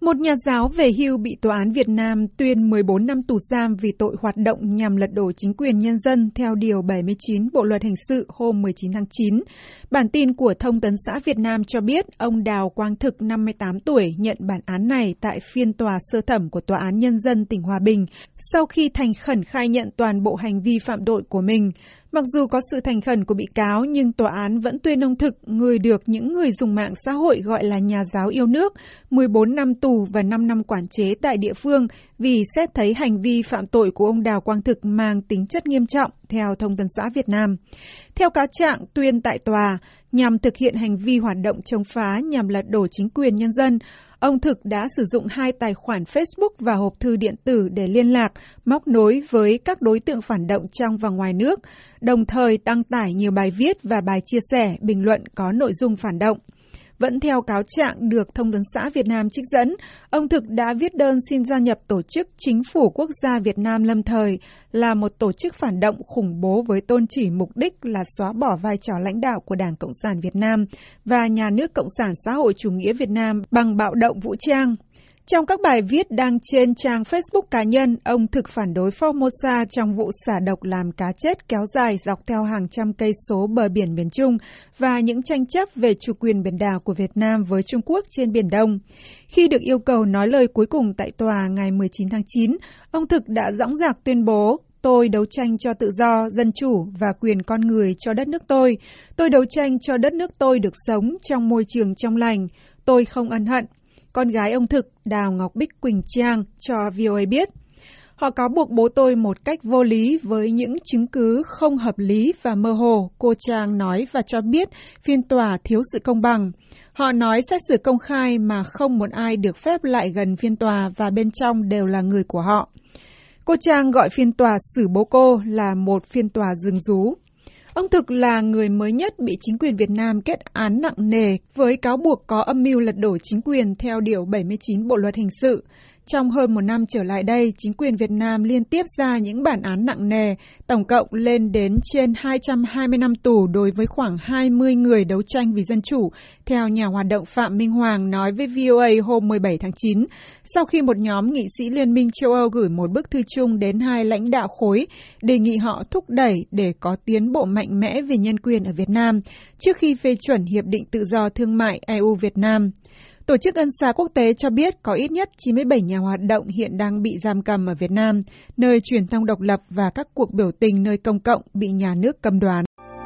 Một nhà giáo về hưu bị Tòa án Việt Nam tuyên 14 năm tù giam vì tội hoạt động nhằm lật đổ chính quyền nhân dân theo Điều 79 Bộ Luật Hình sự hôm 19 tháng 9. Bản tin của Thông tấn xã Việt Nam cho biết ông Đào Quang Thực, 58 tuổi, nhận bản án này tại phiên tòa sơ thẩm của Tòa án Nhân dân tỉnh Hòa Bình sau khi thành khẩn khai nhận toàn bộ hành vi phạm tội của mình. Mặc dù có sự thành khẩn của bị cáo, nhưng tòa án vẫn tuyên ông Thực, người được những người dùng mạng xã hội gọi là nhà giáo yêu nước, 14 năm tù và 5 năm quản chế tại địa phương vì xét thấy hành vi phạm tội của ông Đào Quang Thực mang tính chất nghiêm trọng, theo Thông tấn xã Việt Nam. Theo cáo trạng tuyên tại tòa, nhằm thực hiện hành vi hoạt động chống phá nhằm lật đổ chính quyền nhân dân, ông Thực đã sử dụng 2 tài khoản Facebook và hộp thư điện tử để liên lạc, móc nối với các đối tượng phản động trong và ngoài nước, đồng thời đăng tải nhiều bài viết và bài chia sẻ, bình luận có nội dung phản động. Vẫn theo cáo trạng được Thông tấn xã Việt Nam trích dẫn, ông Thực đã viết đơn xin gia nhập tổ chức Chính phủ Quốc gia Việt Nam lâm thời, là một tổ chức phản động khủng bố với tôn chỉ mục đích là xóa bỏ vai trò lãnh đạo của Đảng Cộng sản Việt Nam và Nhà nước Cộng sản Xã hội Chủ nghĩa Việt Nam bằng bạo động vũ trang. Trong các bài viết đăng trên trang Facebook cá nhân, ông Thực phản đối Formosa trong vụ xả độc làm cá chết kéo dài dọc theo hàng trăm cây số bờ biển miền Trung và những tranh chấp về chủ quyền biển đảo của Việt Nam với Trung Quốc trên Biển Đông. Khi được yêu cầu nói lời cuối cùng tại tòa ngày 19 tháng 9, ông Thực đã dõng dạc tuyên bố: "Tôi đấu tranh cho tự do, dân chủ và quyền con người cho đất nước tôi. Tôi đấu tranh cho đất nước tôi được sống trong môi trường trong lành. Tôi không ân hận." Con gái ông Thực, Đào Ngọc Bích Quỳnh Trang, cho VOA biết: "Họ cáo buộc bố tôi một cách vô lý với những chứng cứ không hợp lý và mơ hồ," cô Trang nói và cho biết phiên tòa thiếu sự công bằng. Họ nói xét xử công khai mà không một ai được phép lại gần phiên tòa và bên trong đều là người của họ. Cô Trang gọi phiên tòa xử bố cô là một phiên tòa giương rú. Ông Thực là người mới nhất bị chính quyền Việt Nam kết án nặng nề với cáo buộc có âm mưu lật đổ chính quyền theo Điều 79 Bộ Luật Hình sự. Trong hơn một năm trở lại đây, chính quyền Việt Nam liên tiếp ra những bản án nặng nề, tổng cộng lên đến trên 220 năm tù đối với khoảng 20 người đấu tranh vì dân chủ, theo nhà hoạt động Phạm Minh Hoàng nói với VOA hôm 17 tháng 9, sau khi một nhóm nghị sĩ Liên minh châu Âu gửi một bức thư chung đến 2 lãnh đạo khối, đề nghị họ thúc đẩy để có tiến bộ mạnh mẽ về nhân quyền ở Việt Nam, trước khi phê chuẩn Hiệp định Tự do Thương mại EU-Việt Nam. Tổ chức Ân xá Quốc tế cho biết có ít nhất 97 nhà hoạt động hiện đang bị giam cầm ở Việt Nam, nơi truyền thông độc lập và các cuộc biểu tình nơi công cộng bị nhà nước cấm đoán.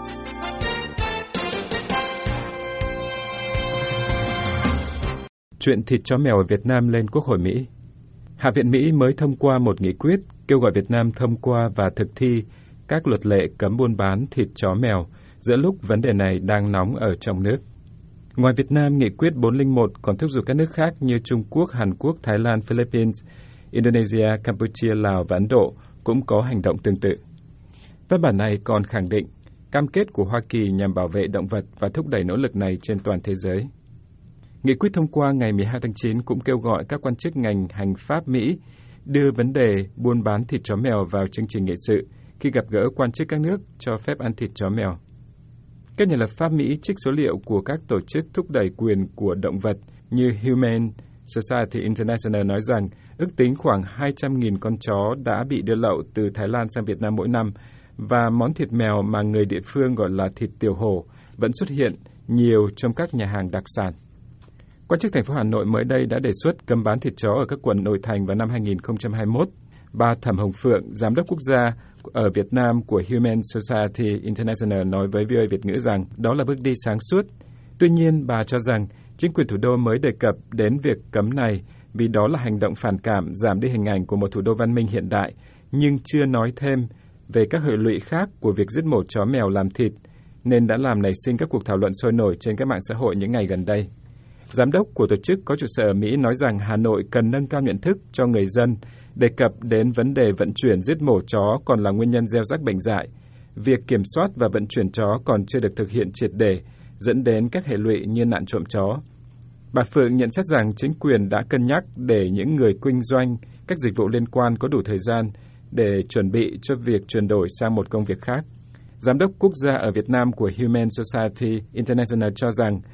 Chuyện thịt chó mèo ở Việt Nam lên Quốc hội Mỹ. Hạ viện Mỹ mới thông qua một nghị quyết kêu gọi Việt Nam thông qua và thực thi các luật lệ cấm buôn bán thịt chó mèo giữa lúc vấn đề này đang nóng ở trong nước. Ngoài Việt Nam, nghị quyết 401 còn thúc giục các nước khác như Trung Quốc, Hàn Quốc, Thái Lan, Philippines, Indonesia, Campuchia, Lào và Ấn Độ cũng có hành động tương tự. Văn bản này còn khẳng định cam kết của Hoa Kỳ nhằm bảo vệ động vật và thúc đẩy nỗ lực này trên toàn thế giới. Nghị quyết thông qua ngày 12 tháng 9 cũng kêu gọi các quan chức ngành hành pháp Mỹ đưa vấn đề buôn bán thịt chó mèo vào chương trình nghị sự khi gặp gỡ quan chức các nước cho phép ăn thịt chó mèo. Các nhà lập pháp Mỹ trích số liệu của các tổ chức thúc đẩy quyền của động vật như Humane Society International nói rằng ước tính khoảng 200.000 con chó đã bị đưa lậu từ Thái Lan sang Việt Nam mỗi năm, và món thịt mèo mà người địa phương gọi là thịt tiểu hổ vẫn xuất hiện nhiều trong các nhà hàng đặc sản. Quan chức thành phố Hà Nội mới đây đã đề xuất cấm bán thịt chó ở các quận nội thành vào năm 2021. Bà Thẩm Hồng Phượng, Giám đốc quốc gia ở Việt Nam của Humane Society International nói với VOA Việt ngữ rằng đó là bước đi sáng suốt. Tuy nhiên, bà cho rằng chính quyền thủ đô mới đề cập đến việc cấm này vì đó là hành động phản cảm, giảm đi hình ảnh của một thủ đô văn minh hiện đại, nhưng chưa nói thêm về các hệ lụy khác của việc giết mổ chó mèo làm thịt, nên đã làm nảy sinh các cuộc thảo luận sôi nổi trên các mạng xã hội những ngày gần đây. Giám đốc của tổ chức có trụ sở ở Mỹ nói rằng Hà Nội cần nâng cao nhận thức cho người dân, đề cập đến vấn đề vận chuyển giết mổ chó còn là nguyên nhân gieo rắc bệnh dại. Việc kiểm soát và vận chuyển chó còn chưa được thực hiện triệt để, dẫn đến các hệ lụy như nạn trộm chó. Bà Phượng nhận xét rằng chính quyền đã cân nhắc để những người kinh doanh các dịch vụ liên quan có đủ thời gian để chuẩn bị cho việc chuyển đổi sang một công việc khác. Giám đốc quốc gia ở Việt Nam của Humane Society International cho rằng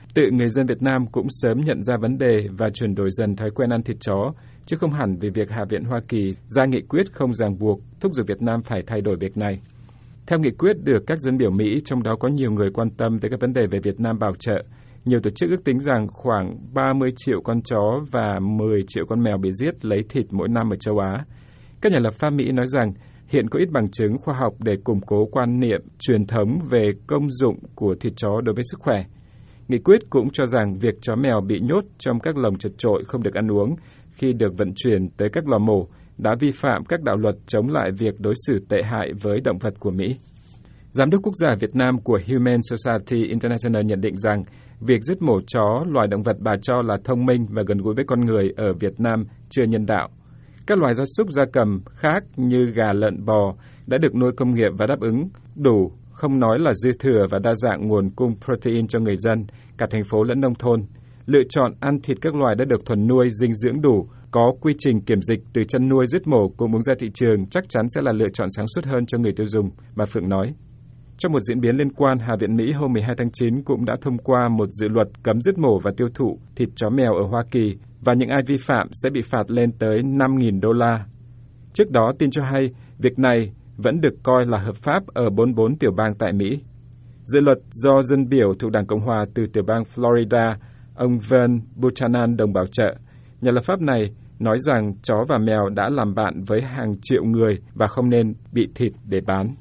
Tự người dân Việt Nam cũng sớm nhận ra vấn đề và chuyển đổi dần thói quen ăn thịt chó, chứ không hẳn vì việc Hạ viện Hoa Kỳ ra nghị quyết không ràng buộc thúc giục Việt Nam phải thay đổi việc này. Theo nghị quyết được các dân biểu Mỹ, trong đó có nhiều người quan tâm tới các vấn đề về Việt Nam bảo trợ, nhiều tổ chức ước tính rằng khoảng 30 triệu con chó và 10 triệu con mèo bị giết lấy thịt mỗi năm ở châu Á. Các nhà lập pháp Mỹ nói rằng hiện có ít bằng chứng khoa học để củng cố quan niệm truyền thống về công dụng của thịt chó đối với sức khỏe. Nghị quyết cũng cho rằng việc chó mèo bị nhốt trong các lồng chật chội không được ăn uống khi được vận chuyển tới các lò mổ đã vi phạm các đạo luật chống lại việc đối xử tệ hại với động vật của Mỹ. Giám đốc quốc gia Việt Nam của Humane Society International nhận định rằng việc giết mổ chó, loài động vật bà cho là thông minh và gần gũi với con người ở Việt Nam chưa nhân đạo. Các loài gia súc gia cầm khác như gà, lợn, bò đã được nuôi công nghiệp và đáp ứng đủ, không nói là dư thừa và đa dạng nguồn cung protein cho người dân, cả thành phố lẫn nông thôn. Lựa chọn ăn thịt các loài đã được thuần nuôi, dinh dưỡng đủ, có quy trình kiểm dịch từ chăn nuôi giết mổ cung ứng ra thị trường chắc chắn sẽ là lựa chọn sáng suốt hơn cho người tiêu dùng, bà Phượng nói. Trong một diễn biến liên quan, Hạ viện Mỹ hôm 12 tháng 9 cũng đã thông qua một dự luật cấm giết mổ và tiêu thụ thịt chó mèo ở Hoa Kỳ và những ai vi phạm sẽ bị phạt lên tới $5.000. Trước đó, tin cho hay, việc này vẫn được coi là hợp pháp ở 44 tiểu bang tại Mỹ. Dự luật do dân biểu thuộc Đảng Cộng Hòa từ tiểu bang Florida, ông Vern Buchanan đồng bảo trợ. Nhà lập pháp này nói rằng chó và mèo đã làm bạn với hàng triệu người và không nên bị thịt để bán.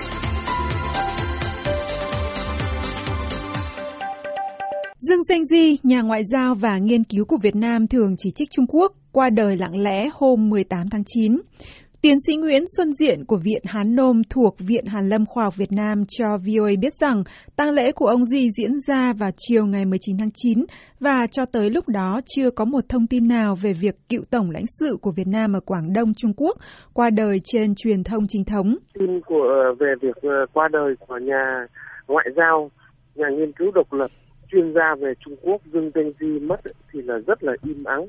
Dương Danh Di, nhà ngoại giao và nghiên cứu của Việt Nam thường chỉ trích Trung Quốc, qua đời lặng lẽ hôm 18 tháng 9. Tiến sĩ Nguyễn Xuân Diện của Viện Hán Nôm thuộc Viện Hàn lâm Khoa học Việt Nam cho VOA biết rằng tang lễ của ông Di diễn ra vào chiều ngày 19 tháng 9 và cho tới lúc đó chưa có một thông tin nào về việc cựu tổng lãnh sự của Việt Nam ở Quảng Đông, Trung Quốc qua đời trên truyền thông chính thống. Tin về việc qua đời của nhà ngoại giao, nhà nghiên cứu độc lập, chuyên gia về Trung Quốc Dương Danh Di mất thì là rất là im ắng.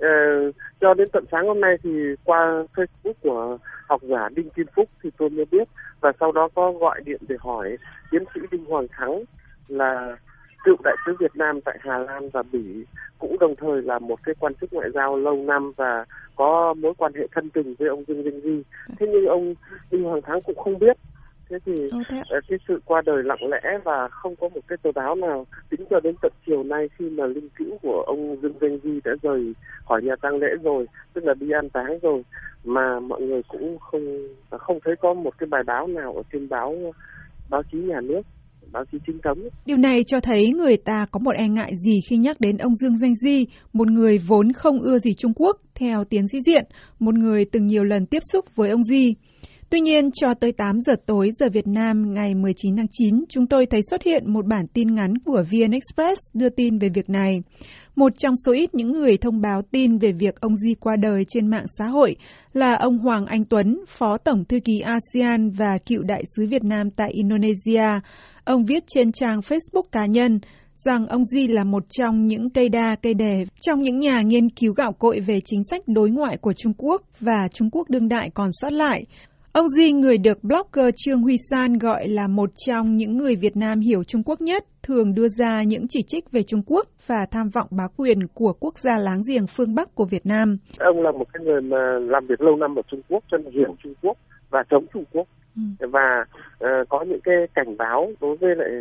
Cho đến tận sáng hôm nay thì qua Facebook của học giả Đinh Kim Phúc thì tôi mới biết, và sau đó có gọi điện để hỏi tiến sĩ Đinh Hoàng Thắng là cựu đại sứ Việt Nam tại Hà Lan và Bỉ, cũng đồng thời là một cái quan chức ngoại giao lâu năm và có mối quan hệ thân tình với ông Dương Danh Di. Thế nhưng ông Đinh Hoàng Thắng cũng không biết. Thế thì cái sự qua đời lặng lẽ và không có một cái tờ báo nào tính cho đến tận chiều nay khi mà linh cữu của ông Dương Danh Di đã rời khỏi nhà tang lễ rồi, tức là đi an táng rồi, mà mọi người cũng không thấy có một cái bài báo nào ở trên báo chí nhà nước, báo chí chính thống. Điều này cho thấy người ta có một e ngại gì khi nhắc đến ông Dương Danh Di, một người vốn không ưa gì Trung Quốc, theo tiến sĩ Diện, một người từng nhiều lần tiếp xúc với ông Di. Tuy nhiên, cho tới 8 giờ tối giờ Việt Nam ngày 19 tháng 9, chúng tôi thấy xuất hiện một bản tin ngắn của VN Express đưa tin về việc này. Một trong số ít những người thông báo tin về việc ông Di qua đời trên mạng xã hội là ông Hoàng Anh Tuấn, Phó Tổng Thư ký ASEAN và cựu đại sứ Việt Nam tại Indonesia. Ông viết trên trang Facebook cá nhân rằng ông Di là một trong những cây đa cây đề trong những nhà nghiên cứu gạo cội về chính sách đối ngoại của Trung Quốc và Trung Quốc đương đại còn sót lại. Ông Di, người được blogger Trương Huy San gọi là một trong những người Việt Nam hiểu Trung Quốc nhất, thường đưa ra những chỉ trích về Trung Quốc và tham vọng bá quyền của quốc gia láng giềng phương Bắc của Việt Nam. Ông là một cái người mà làm việc lâu năm ở Trung Quốc, cho nên hiểu Trung Quốc và chống Trung Quốc. Và có những cái cảnh báo đối với lại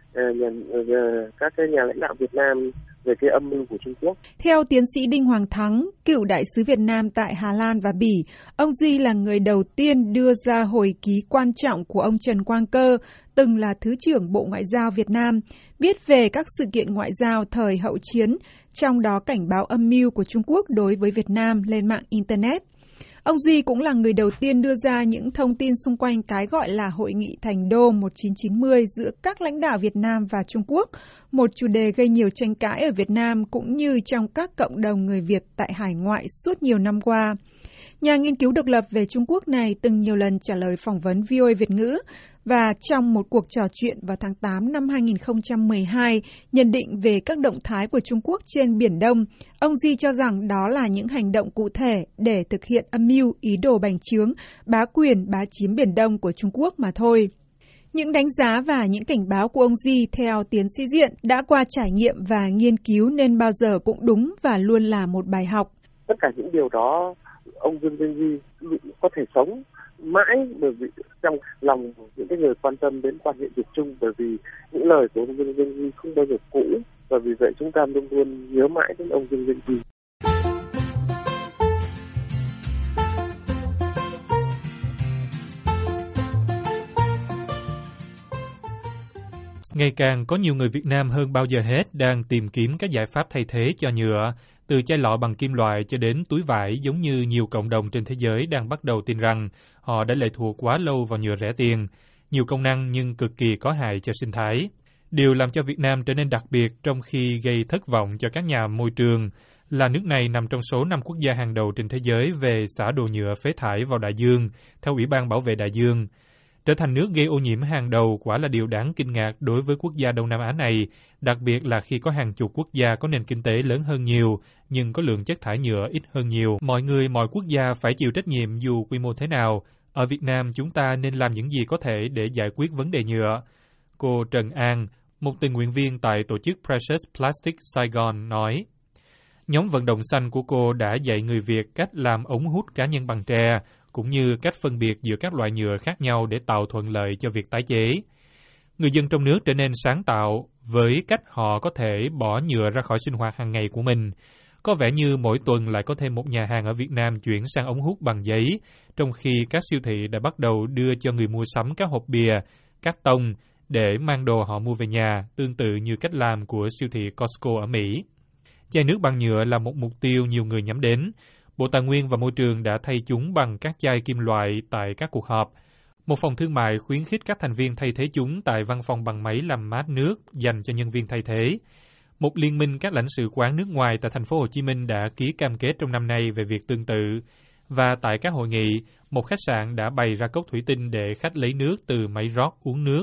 các cái nhà lãnh đạo Việt Nam về cái âm mưu của Trung Quốc. Theo tiến sĩ Đinh Hoàng Thắng, cựu đại sứ Việt Nam tại Hà Lan và Bỉ, ông Di là người đầu tiên đưa ra hồi ký quan trọng của ông Trần Quang Cơ, từng là Thứ trưởng Bộ Ngoại giao Việt Nam, viết về các sự kiện ngoại giao thời hậu chiến, trong đó cảnh báo âm mưu của Trung Quốc đối với Việt Nam lên mạng Internet. Ông Di cũng là người đầu tiên đưa ra những thông tin xung quanh cái gọi là Hội nghị Thành Đô 1990 giữa các lãnh đạo Việt Nam và Trung Quốc, một chủ đề gây nhiều tranh cãi ở Việt Nam cũng như trong các cộng đồng người Việt tại hải ngoại suốt nhiều năm qua. Nhà nghiên cứu độc lập về Trung Quốc này từng nhiều lần trả lời phỏng vấn VOA Việt ngữ và trong một cuộc trò chuyện vào tháng 8 năm 2012 nhận định về các động thái của Trung Quốc trên Biển Đông, ông Di cho rằng đó là những hành động cụ thể để thực hiện âm mưu ý đồ bành trướng, bá quyền, bá chiếm Biển Đông của Trung Quốc mà thôi. Những đánh giá và những cảnh báo của ông Xi theo tiến sĩ Diện đã qua trải nghiệm và nghiên cứu nên bao giờ cũng đúng và luôn là một bài học. Tất cả những điều đó ông Dương Danh Di có thể sống mãi bởi vì trong lòng những cái người quan tâm đến quan hệ Việt Trung, bởi vì những lời của ông Dương Danh Di không bao giờ cũ, và vì vậy chúng ta luôn luôn nhớ mãi đến ông Dương Danh Di. Ngày càng có nhiều người Việt Nam hơn bao giờ hết đang tìm kiếm các giải pháp thay thế cho nhựa, từ chai lọ bằng kim loại cho đến túi vải, giống như nhiều cộng đồng trên thế giới đang bắt đầu tin rằng họ đã lệ thuộc quá lâu vào nhựa rẻ tiền, nhiều công năng nhưng cực kỳ có hại cho sinh thái. Điều làm cho Việt Nam trở nên đặc biệt trong khi gây thất vọng cho các nhà môi trường là nước này nằm trong số 5 quốc gia hàng đầu trên thế giới về xả đồ nhựa phế thải vào đại dương, theo Ủy ban Bảo vệ Đại dương. Trở thành nước gây ô nhiễm hàng đầu quả là điều đáng kinh ngạc đối với quốc gia Đông Nam Á này, đặc biệt là khi có hàng chục quốc gia có nền kinh tế lớn hơn nhiều, nhưng có lượng chất thải nhựa ít hơn nhiều. Mọi người, mọi quốc gia phải chịu trách nhiệm dù quy mô thế nào. Ở Việt Nam, chúng ta nên làm những gì có thể để giải quyết vấn đề nhựa. Cô Trần An, một tình nguyện viên tại tổ chức Precious Plastic Saigon nói, nhóm vận động xanh của cô đã dạy người Việt cách làm ống hút cá nhân bằng tre, cũng như cách phân biệt giữa các loại nhựa khác nhau để tạo thuận lợi cho việc tái chế. Người dân trong nước trở nên sáng tạo với cách họ có thể bỏ nhựa ra khỏi sinh hoạt hàng ngày của mình. Có vẻ như mỗi tuần lại có thêm một nhà hàng ở Việt Nam chuyển sang ống hút bằng giấy, trong khi các siêu thị đã bắt đầu đưa cho người mua sắm các hộp bìa, cát tông để mang đồ họ mua về nhà, tương tự như cách làm của siêu thị Costco ở Mỹ. Chai nước bằng nhựa là một mục tiêu nhiều người nhắm đến. Bộ Tài nguyên và Môi trường đã thay chúng bằng các chai kim loại tại các cuộc họp. Một phòng thương mại khuyến khích các thành viên thay thế chúng tại văn phòng bằng máy làm mát nước dành cho nhân viên thay thế. Một liên minh các lãnh sự quán nước ngoài tại thành phố Hồ Chí Minh đã ký cam kết trong năm nay về việc tương tự. Và tại các hội nghị, một khách sạn đã bày ra cốc thủy tinh để khách lấy nước từ máy rót uống nước.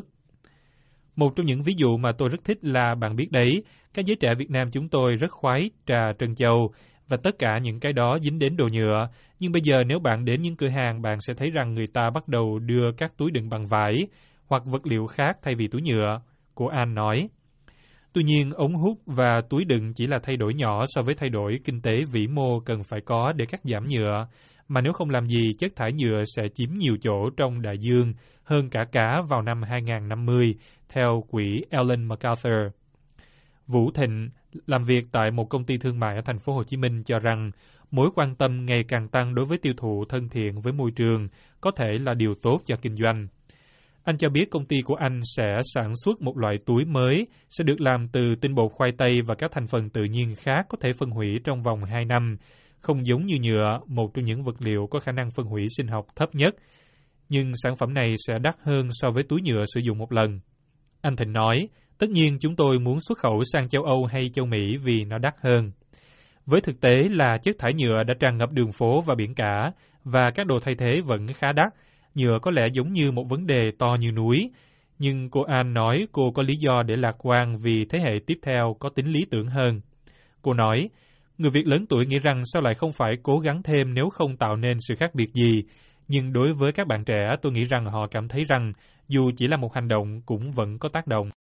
Một trong những ví dụ mà tôi rất thích là bạn biết đấy, các giới trẻ Việt Nam chúng tôi rất khoái trà trân châu, và tất cả những cái đó dính đến đồ nhựa. Nhưng bây giờ nếu bạn đến những cửa hàng, bạn sẽ thấy rằng người ta bắt đầu đưa các túi đựng bằng vải hoặc vật liệu khác thay vì túi nhựa, cô An nói. Tuy nhiên, ống hút và túi đựng chỉ là thay đổi nhỏ so với thay đổi kinh tế vĩ mô cần phải có để cắt giảm nhựa, mà nếu không làm gì, chất thải nhựa sẽ chiếm nhiều chỗ trong đại dương hơn cả cá vào năm 2050, theo quỹ Ellen MacArthur. Vũ Thịnh, làm việc tại một công ty thương mại ở thành phố Hồ Chí Minh, cho rằng mối quan tâm ngày càng tăng đối với tiêu thụ thân thiện với môi trường có thể là điều tốt cho kinh doanh. Anh cho biết công ty của anh sẽ sản xuất một loại túi mới sẽ được làm từ tinh bột khoai tây và các thành phần tự nhiên khác có thể phân hủy trong vòng 2 năm, không giống như nhựa, một trong những vật liệu có khả năng phân hủy sinh học thấp nhất. Nhưng sản phẩm này sẽ đắt hơn so với túi nhựa sử dụng một lần. Anh Thịnh nói, tất nhiên chúng tôi muốn xuất khẩu sang châu Âu hay châu Mỹ vì nó đắt hơn. Với thực tế là chất thải nhựa đã tràn ngập đường phố và biển cả, và các đồ thay thế vẫn khá đắt. Nhựa có lẽ giống như một vấn đề to như núi, nhưng cô An nói cô có lý do để lạc quan vì thế hệ tiếp theo có tính lý tưởng hơn. Cô nói, người Việt lớn tuổi nghĩ rằng sao lại không phải cố gắng thêm nếu không tạo nên sự khác biệt gì, nhưng đối với các bạn trẻ tôi nghĩ rằng họ cảm thấy rằng dù chỉ là một hành động cũng vẫn có tác động.